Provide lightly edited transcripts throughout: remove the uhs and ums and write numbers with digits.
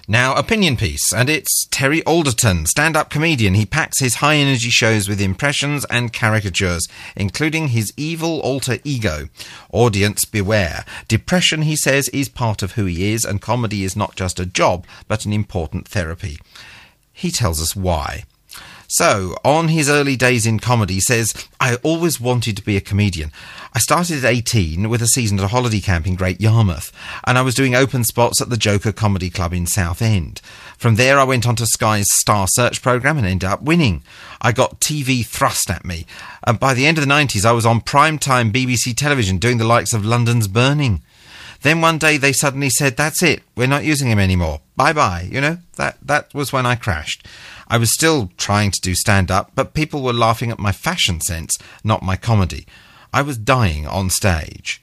Now, opinion piece, and it's Terry Alderton, stand-up comedian. He packs his high-energy shows with impressions and caricatures, including his evil alter ego. Audience beware. Depression, he says, is part of who he is, and comedy is not just a job, but an important therapy. He tells us why. So, on his early days in comedy, he says, I always wanted to be a comedian. I started at 18 with a season at a holiday camp in Great Yarmouth, and I was doing open spots at the Joker Comedy Club in Southend. From there, I went on to Sky's Star Search programme and ended up winning. I got TV thrust at me, and by the end of the 90s, I was on primetime BBC television doing the likes of London's Burning. Then one day they suddenly said, that's it, we're not using him anymore. Bye-bye. You know, that was when I crashed. I was still trying to do stand-up, but people were laughing at my fashion sense, not my comedy. I was dying on stage.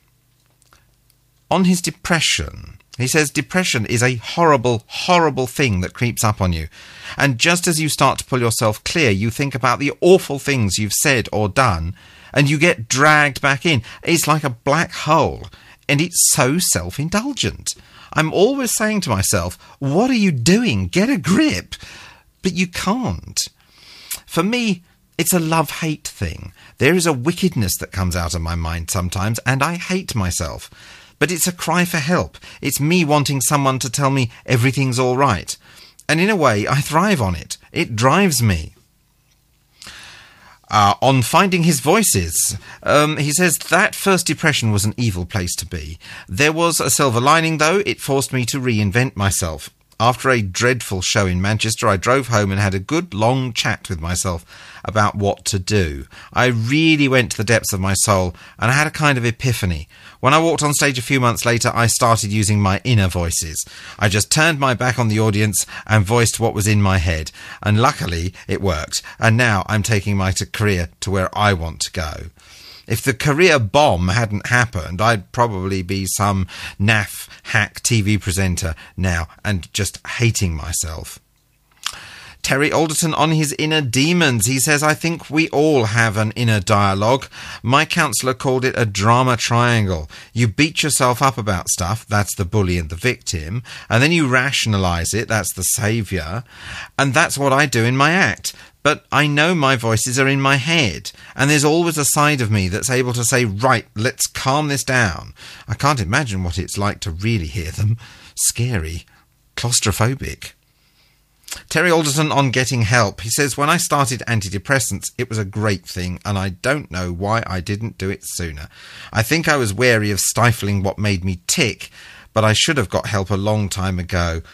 On his depression, he says depression is a horrible, horrible thing that creeps up on you. And just as you start to pull yourself clear, you think about the awful things you've said or done, and you get dragged back in. It's like a black hole, and it's so self-indulgent. I'm always saying to myself, what are you doing? Get a grip. But you can't. For me, it's a love-hate thing. There is a wickedness that comes out of my mind sometimes, and I hate myself. But it's a cry for help. It's me wanting someone to tell me everything's all right. And in a way, I thrive on it. It drives me. On finding his voices, he says, that first depression was an evil place to be. There was a silver lining, though. It forced me to reinvent myself. After a dreadful show in Manchester, I drove home and had a good long chat with myself about what to do. I really went to the depths of my soul, and I had a kind of epiphany. When I walked on stage a few months later, I started using my inner voices. I just turned my back on the audience and voiced what was in my head. And luckily, it worked. And now I'm taking my career to where I want to go. If the career bomb hadn't happened, I'd probably be some naff hack TV presenter now and just hating myself. Terry Alderton on his inner demons. He says, I think we all have an inner dialogue. My counsellor called it a drama triangle. You beat yourself up about stuff, that's the bully and the victim, and then you rationalise it, that's the saviour, and that's what I do in my act. But I know my voices are in my head, and there's always a side of me that's able to say, right, let's calm this down. I can't imagine what it's like to really hear them. Scary. Claustrophobic. Terry Alderton on getting help. He says, when I started antidepressants, it was a great thing, and I don't know why I didn't do it sooner. I think I was wary of stifling what made me tick, but I should have got help a long time ago.